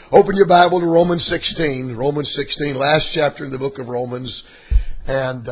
Open your Bible to Romans 16. Romans 16, last chapter in the book of Romans. And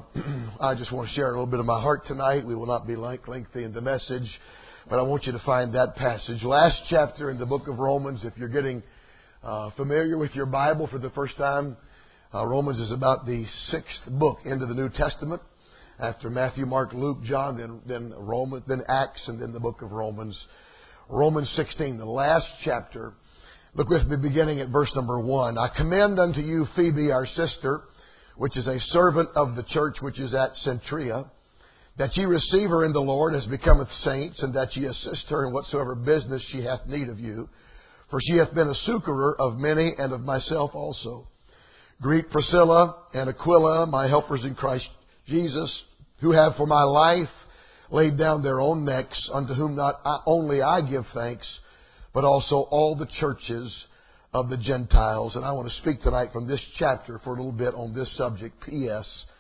I just want to share a little bit of my heart tonight. We will not be lengthy in the message, but I want you to find that passage. Last chapter in the book of Romans. If you're getting familiar with your Bible for the first time, Romans is about the sixth book into the New Testament. After Matthew, Mark, Luke, John, then Romans, then Acts, and then the book of Romans. Romans 16, the last chapter. Look with me beginning at verse number 1. I commend unto you Phoebe, our sister, which is a servant of the church which is at Centria, that ye receive her in the Lord as becometh saints, and that ye assist her in whatsoever business she hath need of you. For she hath been a succorer of many, and of myself also. Greet Priscilla and Aquila, my helpers in Christ Jesus, who have for my life laid down their own necks, unto whom not only I give thanks, but also all the churches of the Gentiles. And I want to speak tonight from this chapter for a little bit on this subject. P.S.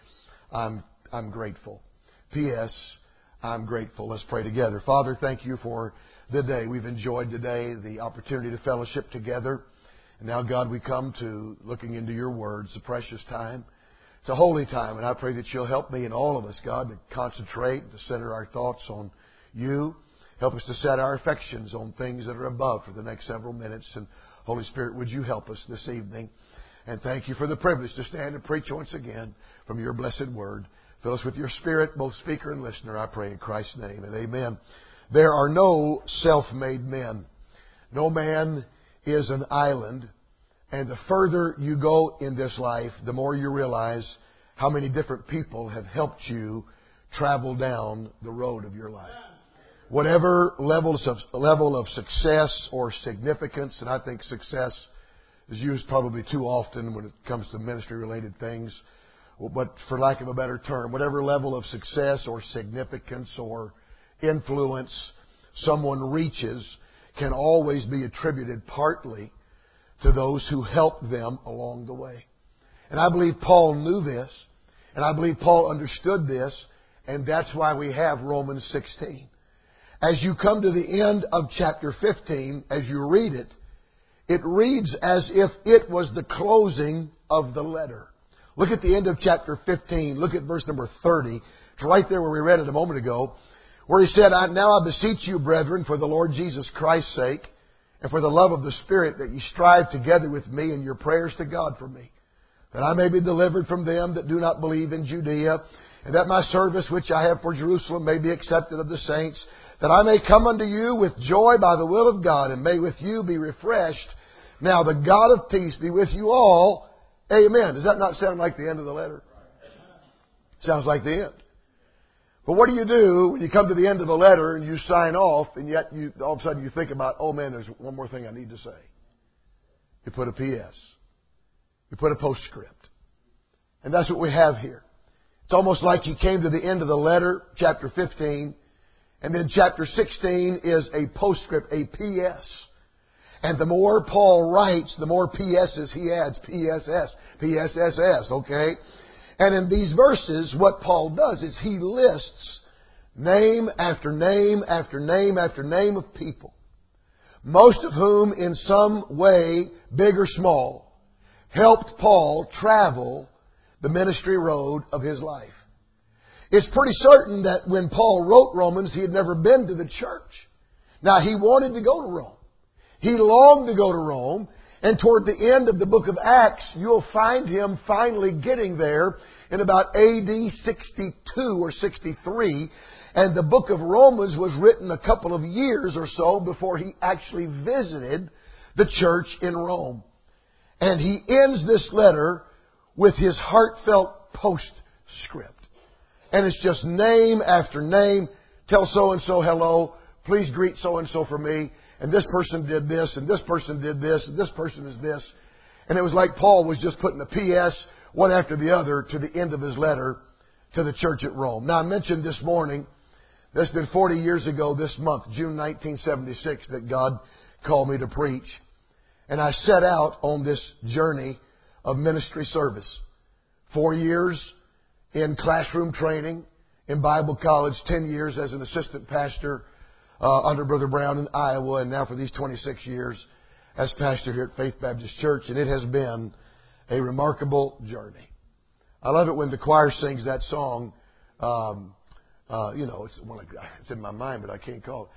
I'm grateful. P.S. I'm grateful. Let's pray together. Father, thank you for the day. We've enjoyed today the opportunity to fellowship together. And now, God, we come to looking into your words, a precious time. It's a holy time. And I pray that you'll help me and all of us, God, to concentrate, to center our thoughts on you. Help us to set our affections on things that are above for the next several minutes. And Holy Spirit, would you help us this evening? And thank you for the privilege to stand and preach once again from your blessed word. Fill us with your Spirit, both speaker and listener, I pray in Christ's name. And amen. There are no self-made men. No man is an island. And the further you go in this life, the more you realize how many different people have helped you travel down the road of your life. Whatever level of success or significance, and I think success is used probably too often when it comes to ministry-related things, but for lack of a better term, whatever level of success or significance or influence someone reaches can always be attributed partly to those who helped them along the way. And I believe Paul knew this, and I believe Paul understood this, and that's why we have Romans 16. As you come to the end of chapter 15, as you read it, it reads as if it was the closing of the letter. Look at the end of chapter 15. Look at verse number 30. It's right there where we read it a moment ago, where he said, Now I beseech you, brethren, for the Lord Jesus Christ's sake, and for the love of the Spirit, that ye strive together with me in your prayers to God for me, that I may be delivered from them that do not believe in Judea, and that my service which I have for Jerusalem may be accepted of the saints, that I may come unto you with joy by the will of God, and may with you be refreshed. Now the God of peace be with you all. Amen. Does that not sound like the end of the letter? Sounds like the end. But what do you do when you come to the end of the letter and you sign off, and yet all of a sudden you think about, oh man, there's one more thing I need to say. You put a P.S. You put a postscript. And that's what we have here. It's almost like he came to the end of the letter, chapter 15, and then chapter 16 is a postscript, a P.S. And the more Paul writes, the more P.S.'s he adds. P.S.S. P.S.S.S. Okay? And in these verses, what Paul does is he lists name after name after name after name of people, most of whom in some way, big or small, helped Paul travel the ministry road of his life. It's pretty certain that when Paul wrote Romans, he had never been to the church. Now, he wanted to go to Rome. He longed to go to Rome. And toward the end of the book of Acts, you'll find him finally getting there in about A.D. 62 or 63. And the book of Romans was written a couple of years or so before he actually visited the church in Rome. And he ends this letter with his heartfelt postscript. And it's just name after name. Tell so-and-so hello. Please greet so-and-so for me. And this person did this, and this person did this, and this person is this. And it was like Paul was just putting a P.S. one after the other to the end of his letter to the church at Rome. Now, I mentioned this morning, it's been 40 years ago this month, June 1976, that God called me to preach. And I set out on this journey of ministry service. 4 years in classroom training, in Bible college, 10 years as an assistant pastor under Brother Brown in Iowa, and now for these 26 years as pastor here at Faith Baptist Church, and it has been a remarkable journey. I love it when the choir sings that song. It's in my mind, but I can't call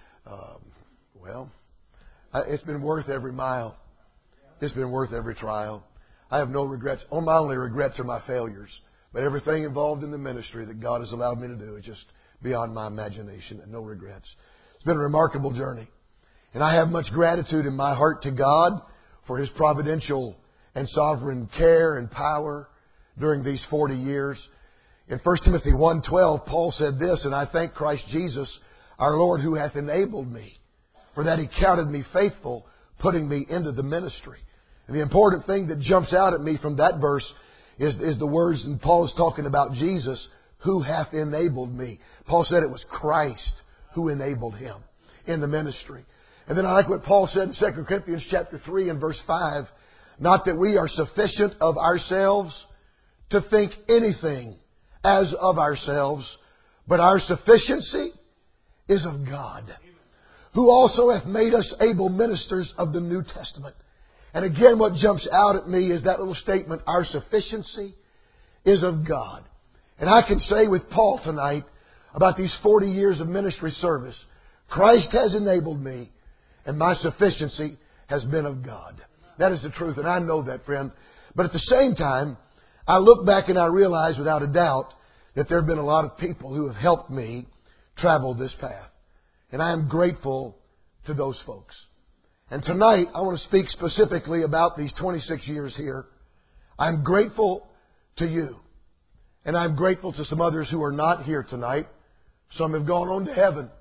it. It's been worth every mile. It's been worth every trial. I have no regrets. My only regrets are my failures. But everything involved in the ministry that God has allowed me to do is just beyond my imagination, and no regrets. It's been a remarkable journey. And I have much gratitude in my heart to God for His providential and sovereign care and power during these 40 years. In 1 Timothy 1:12, Paul said this, "And I thank Christ Jesus, our Lord, who hath enabled me, for that He counted me faithful, putting me into the ministry." And the important thing that jumps out at me from that verse is the words, and Paul is talking about Jesus, who hath enabled me. Paul said it was Christ who enabled him in the ministry. And then I like what Paul said in 2 Corinthians chapter 3 and verse 5, "Not that we are sufficient of ourselves to think anything as of ourselves, but our sufficiency is of God, who also hath made us able ministers of the New Testament." And again, what jumps out at me is that little statement, our sufficiency is of God. And I can say with Paul tonight about these 40 years of ministry service, Christ has enabled me, and my sufficiency has been of God. That is the truth, and I know that, friend. But at the same time, I look back and I realize without a doubt that there have been a lot of people who have helped me travel this path. And I am grateful to those folks. And tonight, I want to speak specifically about these 26 years here. I'm grateful to you. And I'm grateful to some others who are not here tonight. Some have gone on to heaven.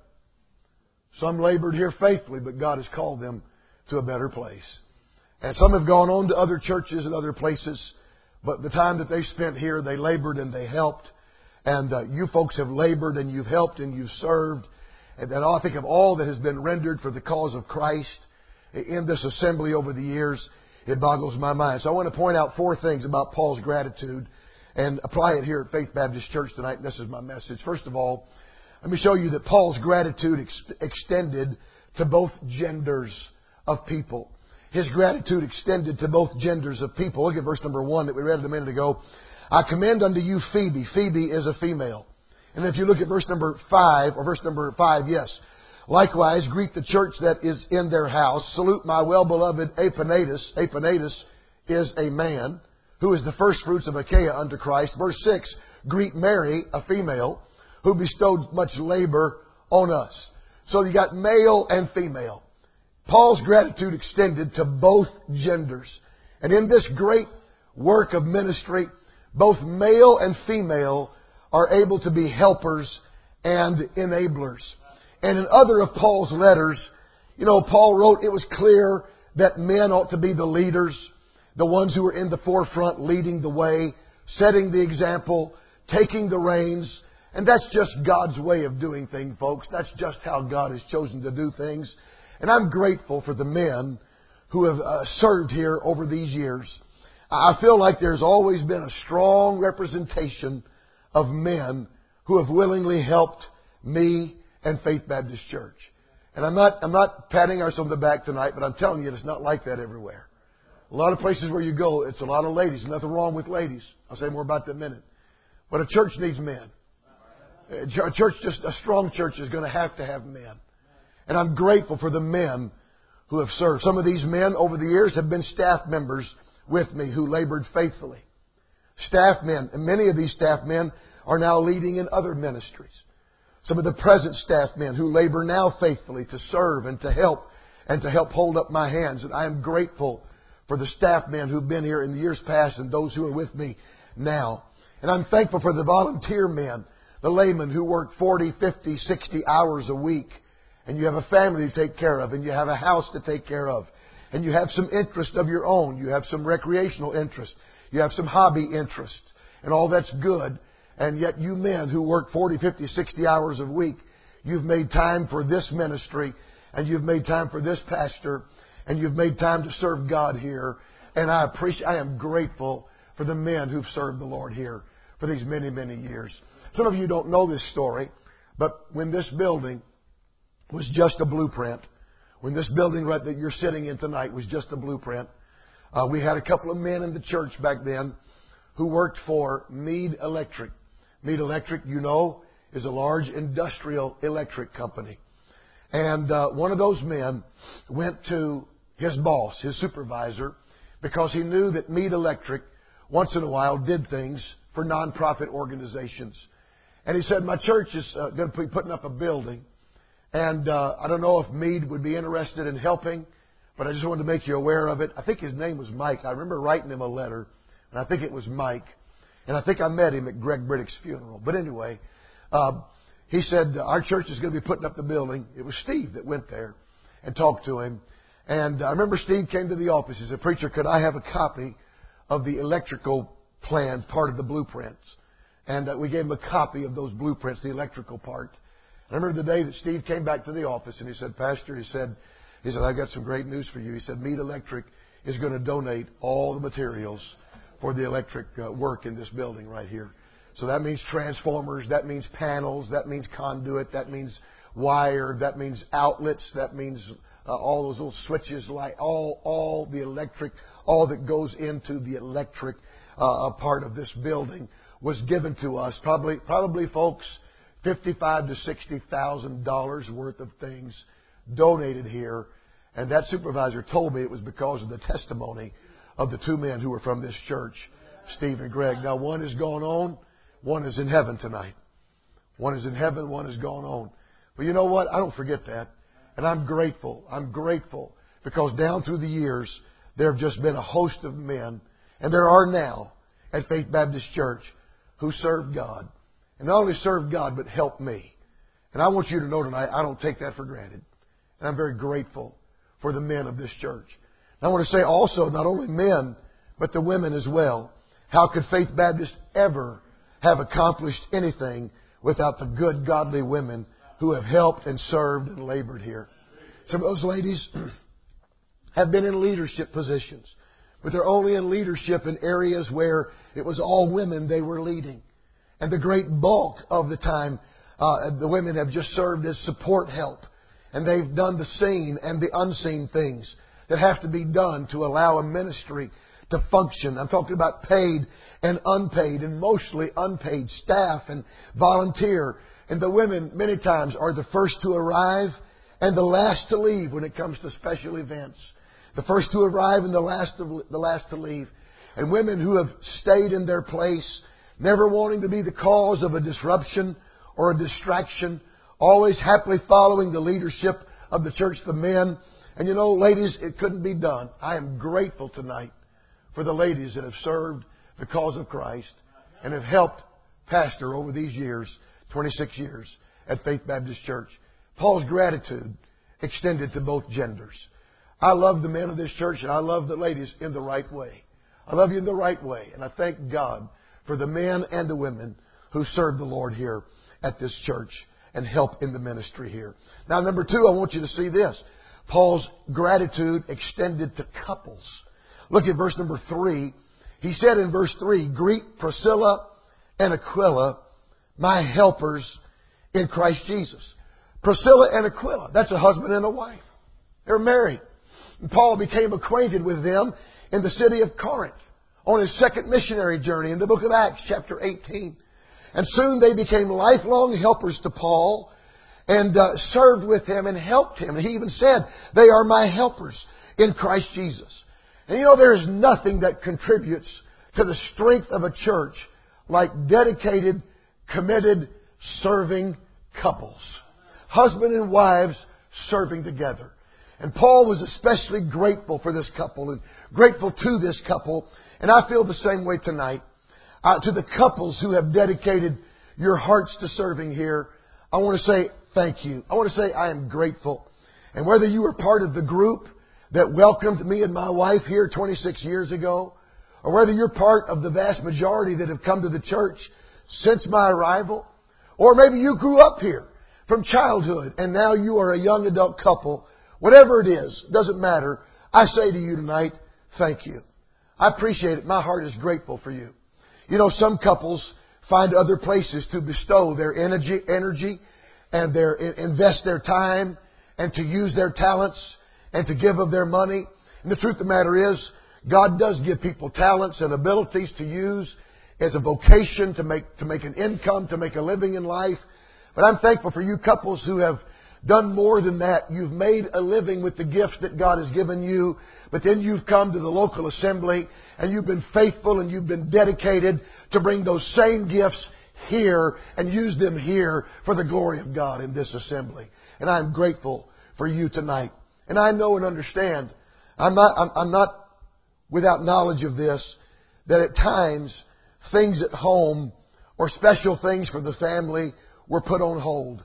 Some labored here faithfully, but God has called them to a better place. And some have gone on to other churches and other places. But the time that they spent here, they labored and they helped. And you folks have labored and you've helped and you've served. And I think of all that has been rendered for the cause of Christ in this assembly over the years, it boggles my mind. So I want to point out 4 things about Paul's gratitude and apply it here at Faith Baptist Church tonight. And this is my message. First of all, let me show you that Paul's gratitude extended to both genders of people. His gratitude extended to both genders of people. Look at verse number 1 that we read a minute ago. "I commend unto you Phoebe." Phoebe is a female. And if you look at verse number 5, yes. "Likewise, greet the church that is in their house. Salute my well-beloved Epaenetus." Epaenetus is a man who is the first fruits of Achaia unto Christ. Verse 6, "Greet Mary," a female, "who bestowed much labor on us." So you got male and female. Paul's gratitude extended to both genders. And in this great work of ministry, both male and female are able to be helpers and enablers. And in other of Paul's letters, Paul wrote it was clear that men ought to be the leaders, the ones who are in the forefront, leading the way, setting the example, taking the reins. And that's just God's way of doing things, folks. That's just how God has chosen to do things. And I'm grateful for the men who have served here over these years. I feel like there's always been a strong representation of men who have willingly helped me and Faith Baptist Church. And I'm not patting ourselves on the back tonight, but I'm telling you, it's not like that everywhere. A lot of places where you go, it's a lot of ladies. Nothing wrong with ladies. I'll say more about that in a minute. But a church needs men. A strong church is going to have men. And I'm grateful for the men who have served. Some of these men over the years have been staff members with me who labored faithfully. Staff men, and many of these staff men are now leading in other ministries. Some of the present staff men who labor now faithfully to serve and to help hold up my hands. And I am grateful for the staff men who've been here in the years past and those who are with me now. And I'm thankful for the volunteer men, the laymen who work 40, 50, 60 hours a week. And you have a family to take care of, and you have a house to take care of. And you have some interest of your own. You have some recreational interest. You have some hobby interest. And all that's good. And yet you men who work 40, 50, 60 hours a week, you've made time for this ministry, and you've made time for this pastor, and you've made time to serve God here. And I am grateful for the men who've served the Lord here for these many, many years. Some of you don't know this story, but when this building was just a blueprint, when this building right that you're sitting in tonight was just a blueprint. We had a couple of men in the church back then who worked for Meade Electric. Meade Electric, you know, is a large industrial electric company. And one of those men went to his boss, his supervisor, because he knew that Meade Electric once in a while did things for nonprofit organizations. And he said, my church is going to be putting up a building. And I don't know if Meade would be interested in helping, but I just wanted to make you aware of it. I think his name was Mike. I remember writing him a letter, and I think it was Mike. And I think I met him at Greg Briddick's funeral. But anyway, he said, our church is going to be putting up the building. It was Steve that went there and talked to him. And I remember Steve came to the office. He said, preacher, could I have a copy of the electrical plans, part of the blueprints? And we gave him a copy of those blueprints, the electrical part. And I remember the day that Steve came back to the office and he said, Pastor, he said, I've got some great news for you. He said, Meade Electric is going to donate all the materials for the electric work in this building right here. So that means transformers, that means panels, that means conduit, that means wire, that means outlets, that means all those little switches, like all the electric, all that goes into the electric part of this building was given to us. Probably, folks, $55,000 to $60,000 worth of things donated here. And that supervisor told me it was because of the testimony of the two men who were from this church, Steve and Greg. Now, one is gone on, one is in heaven tonight. One is in heaven, one is gone on. But you know what? I don't forget that. And I'm grateful. I'm grateful because down through the years, there have just been a host of men, and there are now at Faith Baptist Church, who served God. And not only served God, but helped me. And I want you to know tonight, I don't take that for granted. And I'm very grateful for the men of this church. And I want to say also, not only men, but the women as well. How could Faith Baptist ever have accomplished anything without the good, godly women who have helped and served and labored here? Some of those ladies have been in leadership positions, but they're only in leadership in areas where it was all women they were leading. And the great bulk of the time, the women have just served as support help. And they've done the seen and the unseen things that have to be done to allow a ministry to function. I'm talking about paid and unpaid, and mostly unpaid staff and volunteer. And the women many times are the first to arrive and the last to leave when it comes to special events. The first to arrive and the last to leave. And women who have stayed in their place, never wanting to be the cause of a disruption or a distraction, always happily following the leadership of the church, the men. And you know, ladies, it couldn't be done. I am grateful tonight for the ladies that have served the cause of Christ and have helped pastor over these years, 26 years, at Faith Baptist Church. Paul's gratitude extended to both genders. I love the men of this church and I love the ladies in the right way. I love you in the right way. And I thank God for the men and the women who serve the Lord here at this church and help in the ministry here. Now, number two, I want you to see this. Paul's gratitude extended to couples. Look at verse number 3. He said in verse 3, greet Priscilla and Aquila, my helpers in Christ Jesus. Priscilla and Aquila, that's a husband and a wife. They're married. And Paul became acquainted with them in the city of Corinth on his second missionary journey in the book of Acts, chapter 18. And soon they became lifelong helpers to Paul and served with him and helped him. And he even said, they are my helpers in Christ Jesus. And you know, there is nothing that contributes to the strength of a church like dedicated, committed, serving couples. Husband and wives serving together. And Paul was especially grateful for this couple and grateful to this couple. And I feel the same way tonight. To the couples who have dedicated your hearts to serving here, I want to say thank you. I want to say I am grateful. And whether you were part of the group that welcomed me and my wife here 26 years ago, or whether you're part of the vast majority that have come to the church since my arrival, or maybe you grew up here from childhood and now you are a young adult couple, whatever it is, doesn't matter. I say to you tonight, thank you. I appreciate it. My heart is grateful for you. You know, some couples find other places to bestow their energy and invest their time and to use their talents and to give of their money. And the truth of the matter is, God does give people talents and abilities to use as a vocation to make an income, to make a living in life. But I'm thankful for you couples who have done more than that. You've made a living with the gifts that God has given you, but then you've come to the local assembly and you've been faithful and you've been dedicated to bring those same gifts here and use them here for the glory of God in this assembly. And I'm grateful for you tonight. And I know and understand, I'm not without knowledge of this, that at times things at home or special things for the family were put on hold.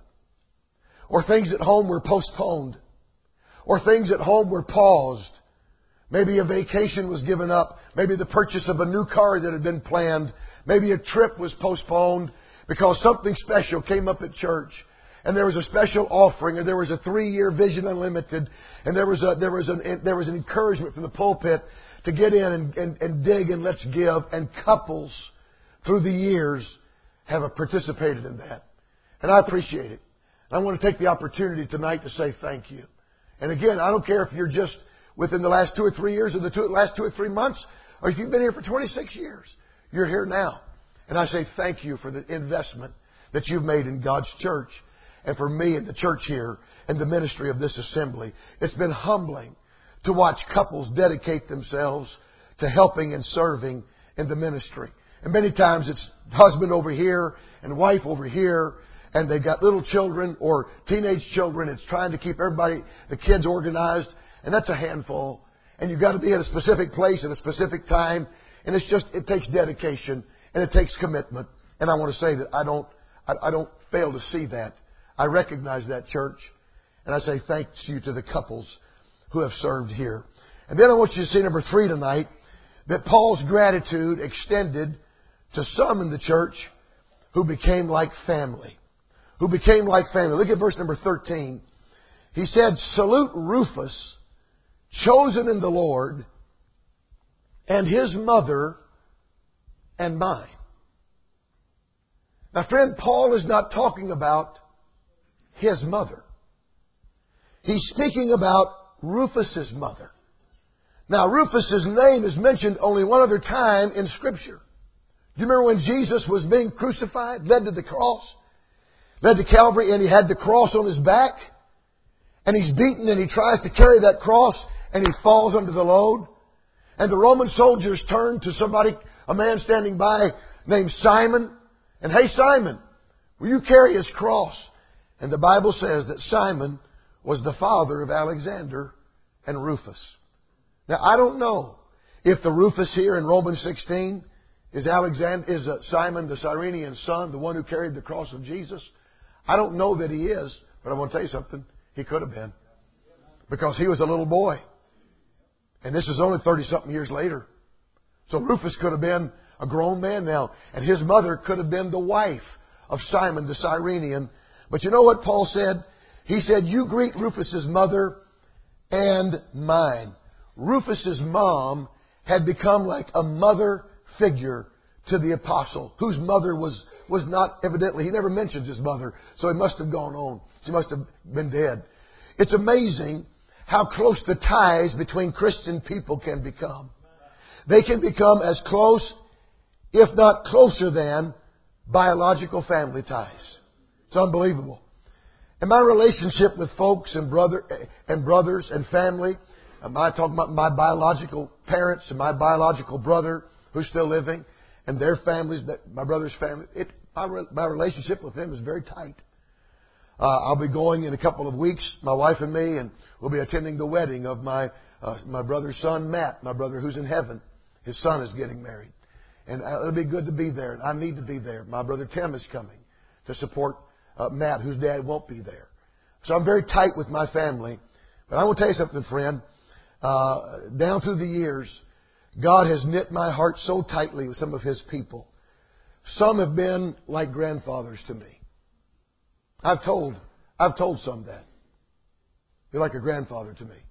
Or things at home were postponed. Or things at home were paused. Maybe a vacation was given up. Maybe the purchase of a new car that had been planned. Maybe a trip was postponed because something special came up at church. And there was a special offering, or there was a 3-year Vision Unlimited, and there was an encouragement from the pulpit to get in and dig and let's give. And couples through the years have participated in that. And I appreciate it. I want to take the opportunity tonight to say thank you. And again, I don't care if you're just within the last 2 or 3 years or last 2 or 3 months, or if you've been here for 26 years. You're here now. And I say thank you for the investment that you've made in God's church and for me and the church here and the ministry of this assembly. It's been humbling to watch couples dedicate themselves to helping and serving in the ministry. And many times it's husband over here and wife over here, and they got little children or teenage children. It's trying to keep the kids organized, and that's a handful. And you've got to be at a specific place at a specific time, and it takes dedication and it takes commitment. And I want to say that I don't fail to see that. I recognize that, church, and I say thanks you to the couples who have served here. And then I want you to see number 3 tonight, that Paul's gratitude extended to some in the church who became like family. Who became like family. Look at verse number 13. He said, "Salute Rufus, chosen in the Lord, and his mother and mine." Now, friend, Paul is not talking about his mother. He's speaking about Rufus's mother. Now, Rufus's name is mentioned only one other time in Scripture. Do you remember when Jesus was being crucified, led to the cross? Led to Calvary, and he had the cross on his back, and he's beaten, and he tries to carry that cross, and he falls under the load. And the Roman soldiers turn to a man standing by named Simon, and, "Hey, Simon, will you carry his cross?" And the Bible says that Simon was the father of Alexander and Rufus. Now, I don't know if the Rufus here in Romans 16 is Simon the Cyrenian's son, the one who carried the cross of Jesus. I don't know that he is, but I want to tell you something. He could have been. Because he was a little boy. And this is only 30-something years later. So Rufus could have been a grown man now. And his mother could have been the wife of Simon the Cyrenian. But you know what Paul said? He said, "You greet Rufus's mother and mine." Rufus's mom had become like a mother figure to the apostle, whose mother was not, evidently, he never mentions his mother, so he must have gone on. She must have been dead. It's amazing how close the ties between Christian people can become. They can become as close, if not closer than, biological family ties. It's unbelievable. And my relationship with folks and brothers and family, am I talking about my biological parents and my biological brother who's still living, and their families, my brother's family, my relationship with them is very tight. I'll be going in a couple of weeks, my wife and me, and we'll be attending the wedding of my brother's son, Matt, my brother who's in heaven. His son is getting married. And it'll be good to be there, and I need to be there. My brother Tim is coming to support Matt, whose dad won't be there. So I'm very tight with my family. But I will tell you something, friend. Down through the years, God has knit my heart so tightly with some of His people. Some have been like grandfathers to me. I've told some that. You're like a grandfather to me.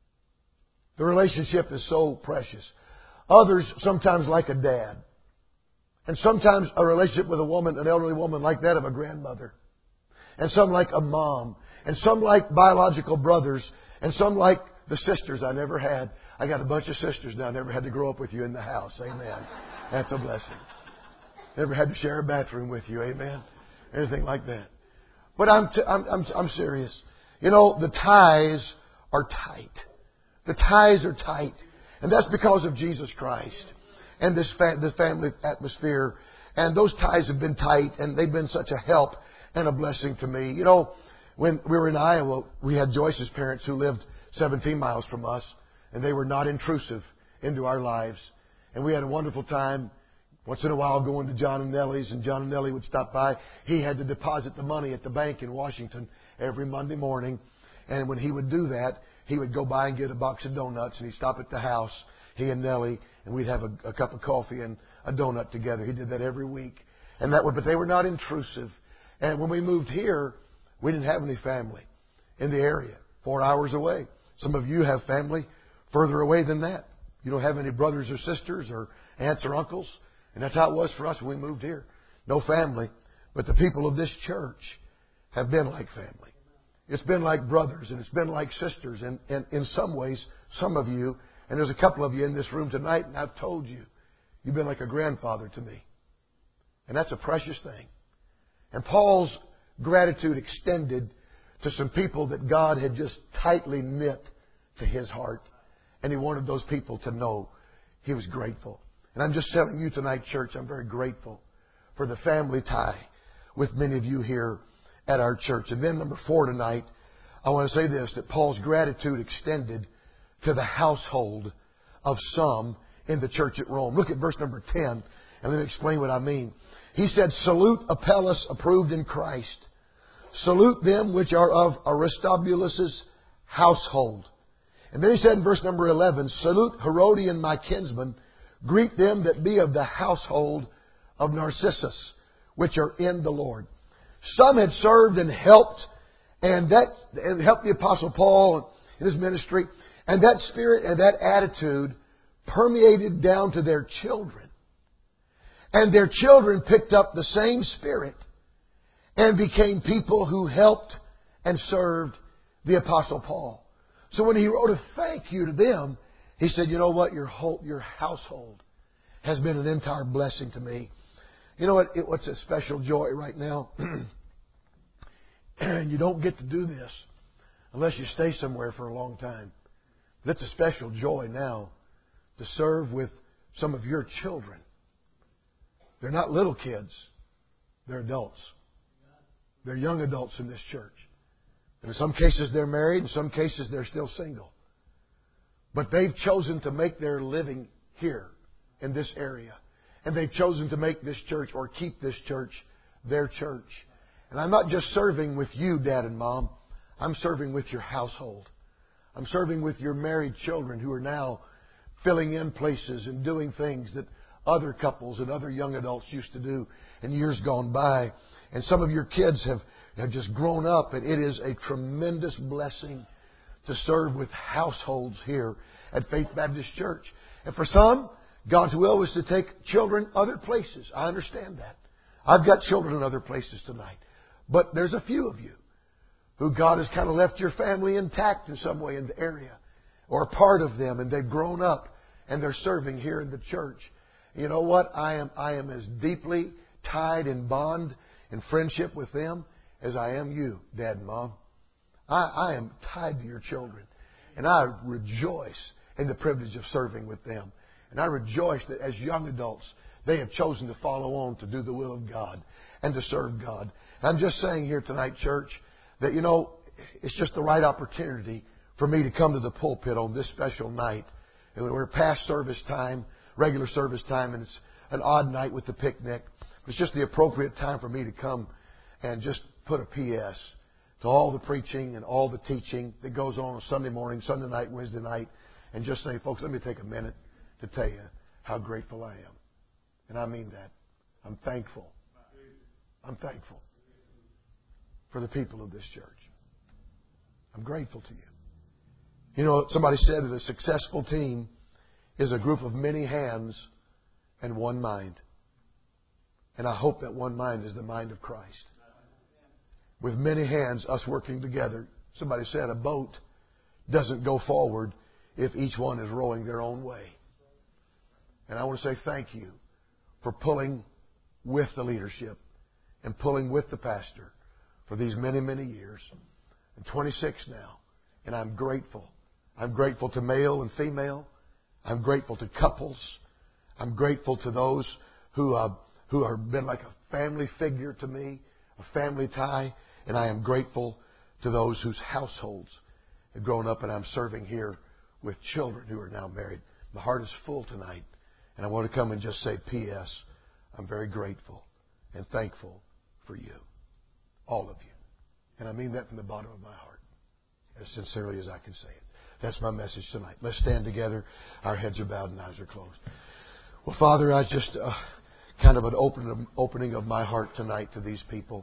The relationship is so precious. Others sometimes like a dad. And sometimes a relationship with a woman, an elderly woman like that of a grandmother. And some like a mom. And some like biological brothers, and some like the sisters I never had. I got a bunch of sisters now. I never had to grow up with you in the house. Amen. That's a blessing. Never had to share a bathroom with you. Amen. Anything like that. But I'm serious. You know, the ties are tight. The ties are tight. And that's because of Jesus Christ and this family atmosphere. And those ties have been tight, and they've been such a help and a blessing to me. You know, when we were in Iowa, we had Joyce's parents who lived 17 miles from us, and they were not intrusive into our lives. And we had a wonderful time. Once in a while going to John and Nellie's, and John and Nellie would stop by. He had to deposit the money at the bank in Washington every Monday morning. And when he would do that, he would go by and get a box of donuts, and he'd stop at the house, he and Nellie, and we'd have a cup of coffee and a donut together. He did that every week. But they were not intrusive. And when we moved here, we didn't have any family in the area, 4 hours away. Some of you have family further away than that. You don't have any brothers or sisters or aunts or uncles. And that's how it was for us when we moved here. No family. But the people of this church have been like family. It's been like brothers, and it's been like sisters. And in some ways, some of you, and there's a couple of you in this room tonight, and I've told you, you've been like a grandfather to me. And that's a precious thing. And Paul's gratitude extended to some people that God had just tightly knit to his heart. And he wanted those people to know he was grateful. And I'm just telling you tonight, church, I'm very grateful for the family tie with many of you here at our church. And then number 4 tonight, I want to say this, that Paul's gratitude extended to the household of some in the church at Rome. Look at verse number 10, and let me explain what I mean. He said, "Salute Apelles, approved in Christ. Salute them which are of Aristobulus' household." And then he said in verse number 11, "Salute Herodian, my kinsman. Greet them that be of the household of Narcissus, which are in the Lord." Some had served and helped, and helped the Apostle Paul in his ministry. And that spirit and that attitude permeated down to their children. And their children picked up the same spirit and became people who helped and served the Apostle Paul. So when he wrote a thank you to them, he said, "You know what? Your household has been an entire blessing to me." You know what's a special joy right now? And you don't get to do this unless you stay somewhere for a long time. But it's a special joy now to serve with some of your children. They're not little kids. They're adults. They're young adults in this church. And in some cases they're married. In some cases they're still single. But they've chosen to make their living here in this area. And they've chosen to make this church or keep this church their church. And I'm not just serving with you, Dad and Mom. I'm serving with your household. I'm serving with your married children who are now filling in places and doing things that other couples and other young adults used to do in years gone by. And some of your kids have just grown up, and it is a tremendous blessing to serve with households here at Faith Baptist Church. And for some, God's will is to take children other places. I understand that. I've got children in other places tonight. But there's a few of you who God has kind of left your family intact in some way in the area, or a part of them, and they've grown up and they're serving here in the church. You know what? I am as deeply tied in bond and friendship with them as I am you, Dad and Mom. I am tied to your children, and I rejoice in the privilege of serving with them. And I rejoice that as young adults, they have chosen to follow on to do the will of God and to serve God. I'm just saying here tonight, church, that, you know, it's just the right opportunity for me to come to the pulpit on this special night. And we're past service time, regular service time, and it's an odd night with the picnic. It's just the appropriate time for me to come and just put a P.S. to all the preaching and all the teaching that goes on Sunday morning, Sunday night, Wednesday night, and just say, folks, let me take a minute to tell you how grateful I am. And I mean that. I'm thankful. I'm thankful for the people of this church. I'm grateful to you. You know, somebody said that a successful team is a group of many hands and one mind. And I hope that one mind is the mind of Christ. with many hands, us working together. Somebody said a boat doesn't go forward if each one is rowing their own way. And I want to say thank you for pulling with the leadership and pulling with the pastor for these many, many years. I'm 26 now, and I'm grateful. I'm grateful to male and female. I'm grateful to couples. I'm grateful to those who have been like a family figure to me, a family tie. And I am grateful to those whose households have grown up, and I'm serving here with children who are now married. My heart is full tonight, and I want to come and just say, P.S., I'm very grateful and thankful for you, all of you. And I mean that from the bottom of my heart, as sincerely as I can say it. That's my message tonight. Let's stand together. Our heads are bowed and eyes are closed. Well, Father, I just kind of an opening of my heart tonight to these people.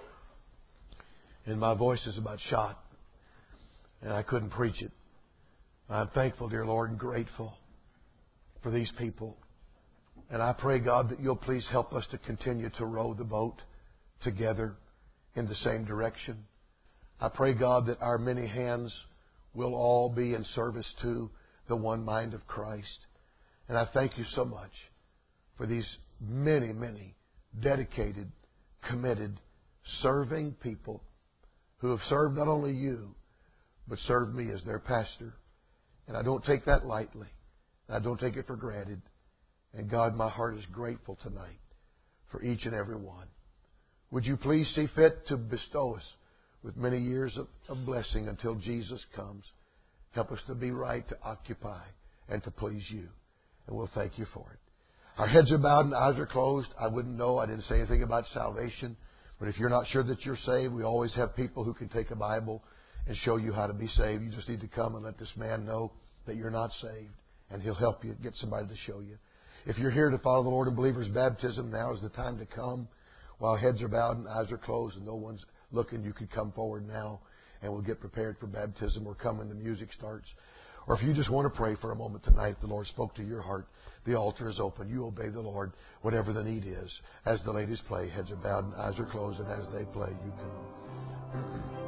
And my voice is about shot, and I couldn't preach it. I'm thankful, dear Lord, and grateful for these people. And I pray, God, that you'll please help us to continue to row the boat together in the same direction. I pray, God, that our many hands will all be in service to the one mind of Christ. And I thank you so much for these many, many dedicated, committed, serving people who have served not only you, but served me as their pastor. And I don't take that lightly. I don't take it for granted. And God, my heart is grateful tonight for each and every one. Would you please see fit to bestow us with many years of blessing until Jesus comes. Help us to be right, to occupy, and to please you. And we'll thank you for it. Our heads are bowed and eyes are closed. I wouldn't know. I didn't say anything about salvation. But if you're not sure that you're saved, we always have people who can take a Bible and show you how to be saved. You just need to come and let this man know that you're not saved. And he'll help you get somebody to show you. If you're here to follow the Lord in believer's baptism, now is the time to come. While heads are bowed and eyes are closed and no one's looking, you can come forward now and we'll get prepared for baptism, or come when the music starts. Or if you just want to pray for a moment tonight, the Lord spoke to your heart, the altar is open. You obey the Lord, whatever the need is. As the ladies play, heads are bowed and eyes are closed, and as they play, you come.